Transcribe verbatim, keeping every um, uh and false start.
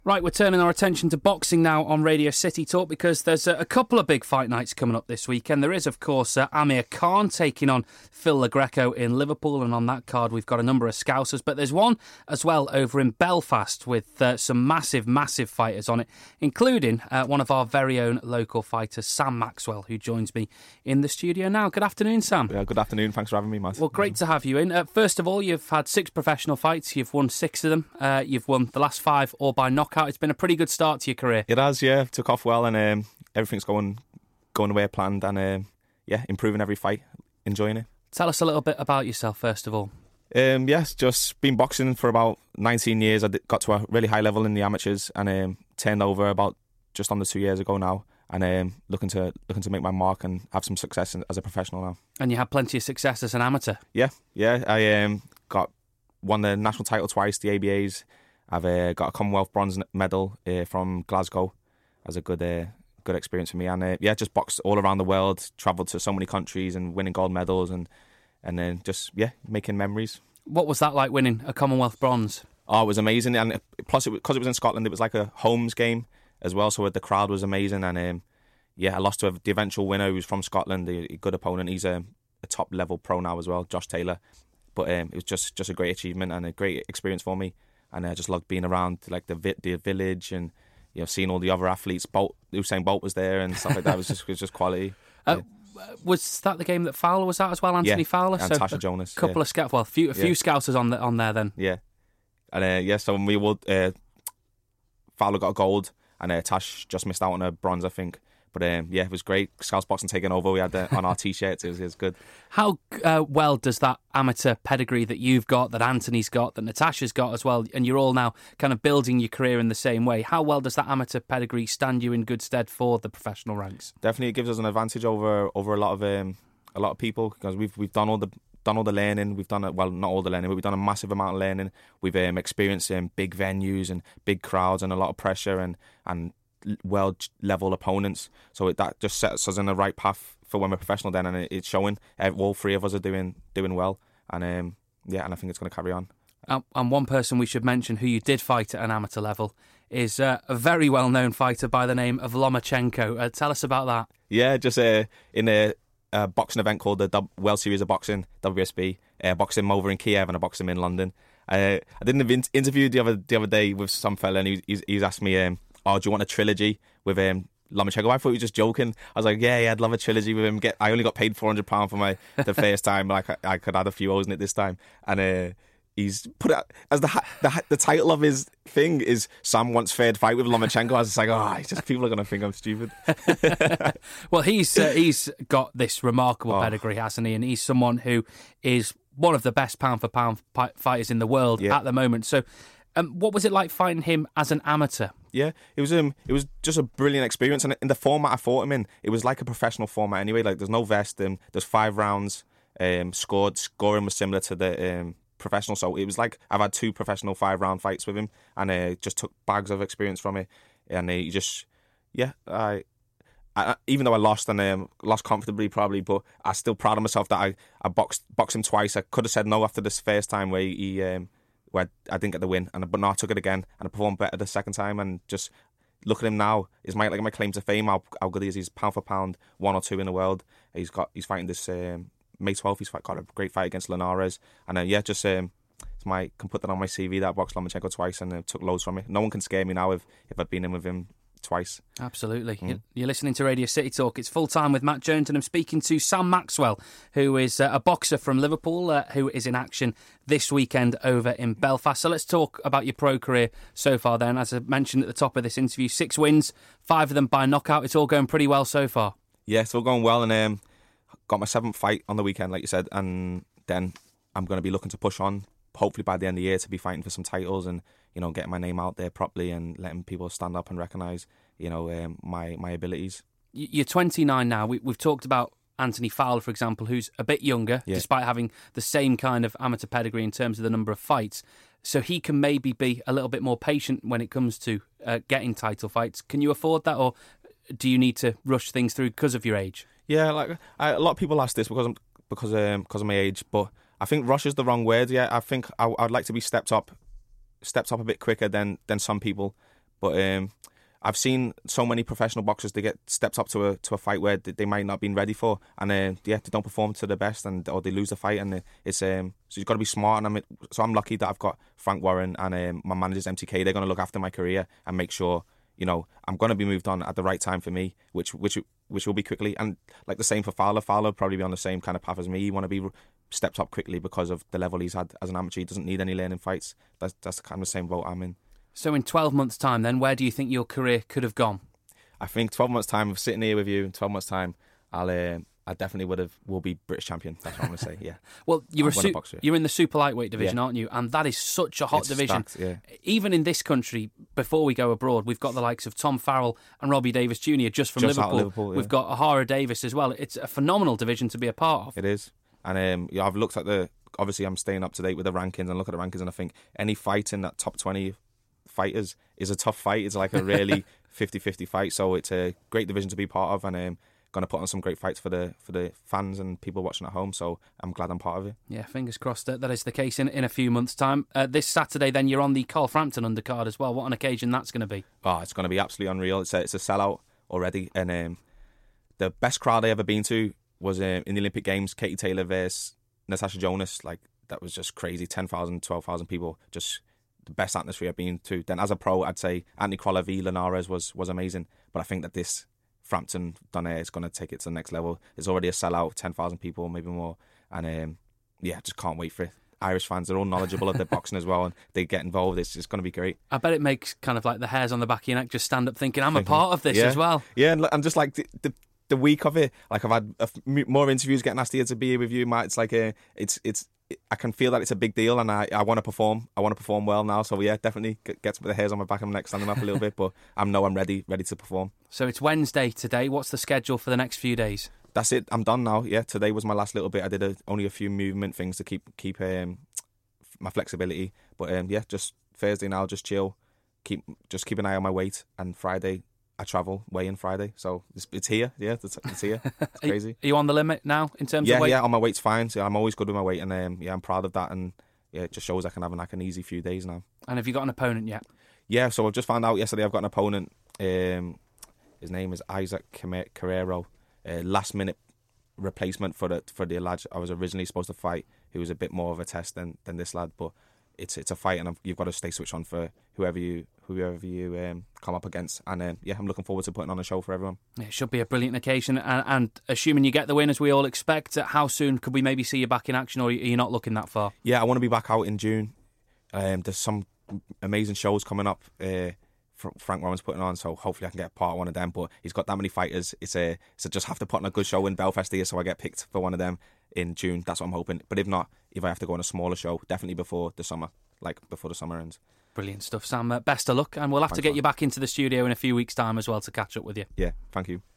Right, we're turning our attention to boxing now on Radio City Talk because there's a, a couple of big fight nights coming up this weekend. There is, of course, uh, Amir Khan taking on Phil LaGreco in Liverpool, and on that card we've got a number of Scousers, but there's one as well over in Belfast with uh, some massive, massive fighters on it, including uh, one of our very own local fighters, Sam Maxwell, who joins me in the studio now. Good afternoon, Sam. Yeah, good afternoon. Thanks for having me, Matt. Well, great to have you in. Uh, first of all, you've had six professional fights. You've won six of them. Uh, you've won the last five all by knockout. It's been a pretty good start to your career. It has, yeah. Took off well, and um, everything's going going the way I planned, and um, yeah, improving every fight, enjoying it. Tell us a little bit about yourself, first of all. Um, yes, just been boxing for about nineteen years. I got to a really high level in the amateurs, and um, turned over about just under two years ago now, and um, looking to looking to make my mark and have some success in, as a professional now. And you had plenty of success as an amateur. Yeah, yeah. I um, got won the national title twice, the A B As. I've uh, got a Commonwealth bronze medal uh, from Glasgow as a good uh, good experience for me. And uh, yeah, just boxed all around the world, travelled to so many countries and winning gold medals and and then just, yeah, making memories. What was that like, winning a Commonwealth bronze? Oh, it was amazing. And it, plus, because it, it was in Scotland, it was like a homes game as well, so the crowd was amazing. And um, yeah, I lost to the eventual winner who was from Scotland, a, a good opponent. He's a, a top-level pro now as well, Josh Taylor. But um, it was just, just a great achievement and a great experience for me. And I just loved being around like the vi- the village and, you know, seeing all the other athletes. Bolt, Usain Bolt was there and stuff like that. It was just, it was just quality. Uh, yeah. Was that the game that Fowler was at as well, Anthony yeah. Fowler? And so Tasha Jonas. A couple yeah. of scout, well, a few, a few yeah. Scousers on the, on there then. Yeah, and uh, yeah, so we would. Uh, Fowler got a gold, and uh, Tash just missed out on a bronze, I think. But um, yeah, it was great. Scouts Boxing taking over. We had uh, on our t-shirts. It was, it was good. How uh, well does that amateur pedigree that you've got, that Anthony's got, that Natasha's got as well, and you're all now kind of building your career in the same way, how well does that amateur pedigree stand you in good stead for the professional ranks? Definitely, it gives us an advantage over over a lot of um, a lot of people because we've we've done all the done all the learning. We've done it well, not all the learning, but we've done a massive amount of learning. We've um, experienced um, big venues and big crowds and a lot of pressure and and. world level opponents, so it, that just sets us in the right path for when we're professional then, and it, it's showing. All three of us are doing doing well, and um, yeah, and I think it's going to carry on. Um, and one person we should mention who you did fight at an amateur level is uh, a very well known fighter by the name of Lomachenko. Uh, tell us about that. Yeah, just uh, in a, a boxing event called the Dub- World Series of Boxing, W S B. Uh, boxed him over in Kiev and I boxed him in London. Uh, I did an interview the other the other day with some fella, and he, he's, he's asked me. Um, Oh, do you want a trilogy with um, Lomachenko? I thought he was just joking. I was like, yeah, yeah, I'd love a trilogy with him. Get, I only got paid four hundred pounds for my the first time. Like I, I could add a few O's in it this time. And uh, he's put it as the, the the title of his thing is Sam wants third fight with Lomachenko. I was just like, oh, it's just people are going to think I'm stupid. Well, he's uh, he's got this remarkable oh. pedigree, hasn't he? And he's someone who is one of the best pound for pound fighters in the world yeah. at the moment. So. Um, what was it like fighting him as an amateur? Yeah, it was um, it was just a brilliant experience, and in the format I fought him in, it was like a professional format anyway. Like, there's no vest, um, there's five rounds, um, scored, scoring was similar to the um, professional, so it was like I've had two professional five round fights with him, and uh, just took bags of experience from it, and uh, you just, yeah, I. I, even though I lost and um, lost comfortably probably, but I'm still proud of myself that I, I boxed boxed him twice. I could have said no after this first time where he. Um, where I didn't get the win, and but no, I took it again, and I performed better the second time. And just look at him now, is my like my claim to fame. How, how good he is. He's pound for pound one or two in the world. He's got he's fighting this um, May twelfth. He's got a great fight against Linares, and uh, yeah, just um, it's my can put that on my C V that I boxed Lomachenko twice and uh, took loads from it. No one can scare me now if if I've been in with him twice. Absolutely. Mm. You're listening to Radio City Talk. It's full time with Matt Jones, and I'm speaking to Sam Maxwell, who is uh, a boxer from Liverpool, uh, who is in action this weekend over in Belfast. So let's talk about your pro career so far then. As I mentioned at the top of this interview, six wins, five of them by knockout. It's all going pretty well so far. Yeah, it's all going well, and um, got my seventh fight on the weekend, like you said, and then I'm going to be looking to push on, hopefully by the end of the year, to be fighting for some titles and, you know, getting my name out there properly and letting people stand up and recognise, you know, um, my my abilities. You're twenty-nine now. We, we've talked about Anthony Fowler, for example, who's a bit younger, yeah. despite having the same kind of amateur pedigree in terms of the number of fights. So he can maybe be a little bit more patient when it comes to uh, getting title fights. Can you afford that, or do you need to rush things through because of your age? Yeah, like I, a lot of people ask this because I'm, because um, because of my age, but I think rush is the wrong word. Yeah, I think I, I'd like to be stepped up, stepped up a bit quicker than than some people. But um, I've seen so many professional boxers, they get stepped up to a to a fight where they might not have been ready for, and uh, yeah, they don't perform to the best, and or they lose the fight, and it's um, so you've got to be smart. And I'm so I'm lucky that I've got Frank Warren and um, my managers M T K. They're going to look after my career and make sure, you know, I'm going to be moved on at the right time for me, which which which will be quickly. And like the same for Fowler. Fowler will probably be on the same kind of path as me. You want to be stepped up quickly because of the level he's had as an amateur. He doesn't need any learning fights. That's that's kind of the same boat I'm in. So in twelve months' time, then, where do you think your career could have gone? I think twelve months' time, of sitting here with you in twelve months' time, I'll uh, I definitely would have will be British champion. That's what I'm going to say. Yeah. Well, you're a su- boxer, yeah. you're in the super lightweight division, yeah. aren't you? And that is such a hot it's division. Stacked, yeah. Even in this country, before we go abroad, we've got the likes of Tom Farrell and Robbie Davis Junior just from just Liverpool. Liverpool yeah. We've got Ahara Davis as well. It's a phenomenal division to be a part of. It is, and um, yeah, I've looked at the. Obviously, I'm staying up to date with the rankings and look at the rankings, and I think any fight in that top twenty fighters is a tough fight. It's like a really fifty-fifty fight, so it's a great division to be part of, and um, going to put on some great fights for the for the fans and people watching at home, so I'm glad I'm part of it. Yeah, fingers crossed that that is the case in, in a few months' time. Uh, this Saturday, then, you're on the Carl Frampton undercard as well. What an occasion that's going to be. Oh, it's going to be absolutely unreal. It's a, it's a sellout already, and um, the best crowd I ever been to was uh, in the Olympic Games, Katie Taylor versus Natasha Jonas. Like, that was just crazy. ten thousand, twelve thousand people, just the best atmosphere I've been to. Then as a pro, I'd say Anthony Crolla v Linares was was amazing. But I think that this Frampton done here is going to take it to the next level. It's already a sellout, ten thousand people, maybe more. And um, yeah, just can't wait for it. Irish fans, they're all knowledgeable of their boxing as well, and they get involved. It's just going to be great. I bet it makes kind of like the hairs on the back of your neck just stand up thinking, I'm thinking, a part of this yeah, as well. Yeah, and I'm just like the, the the week of it. Like, I've had a f- more interviews getting asked here to be here with you, Matt. It's like a, it's it's. I can feel that it's a big deal, and I, I want to perform. I want to perform well now. So yeah, definitely gets the hairs on my back and my neck standing up a little bit. But I know I'm ready, ready to perform. So it's Wednesday today. What's the schedule for the next few days? That's it. I'm done now. Yeah, today was my last little bit. I did a, only a few movement things to keep keep um, my flexibility. But um, yeah, just Thursday now, just chill. Keep just keep an eye on my weight. And Friday, I travel weigh in Friday, so it's, it's here. Yeah, it's, it's here. It's crazy. Are you on the limit now in terms yeah, of weight? Yeah, on my weight's fine. So I'm always good with my weight, and um, yeah, I'm proud of that. And yeah, it just shows I can have like an easy few days now. And have you got an opponent yet? Yeah, so I've just found out yesterday I've got an opponent. Um, his name is Isaac Carrero. Uh, last minute replacement for the for the lad I was originally supposed to fight, who was a bit more of a test than, than this lad, but it's it's a fight, and I've, you've got to stay switched on for whoever you whoever you um, come up against. And um, yeah, I'm looking forward to putting on a show for everyone. It should be a brilliant occasion, and, and assuming you get the win as we all expect, how soon could we maybe see you back in action, or are you not looking that far? Yeah, I want to be back out in June. Um, there's some amazing shows coming up. Uh, Frank Warren's putting on, so hopefully I can get part of one of them. But he's got that many fighters. It's a, it's a just have to put on a good show in Belfast here, so I get picked for one of them in June. That's what I'm hoping. But if not, if I have to go on a smaller show, definitely before the summer, like before the summer ends. Brilliant stuff, Sam. Uh, best of luck, and we'll have Thanks, to get man. you back into the studio in a few weeks' time as well to catch up with you. Yeah, thank you.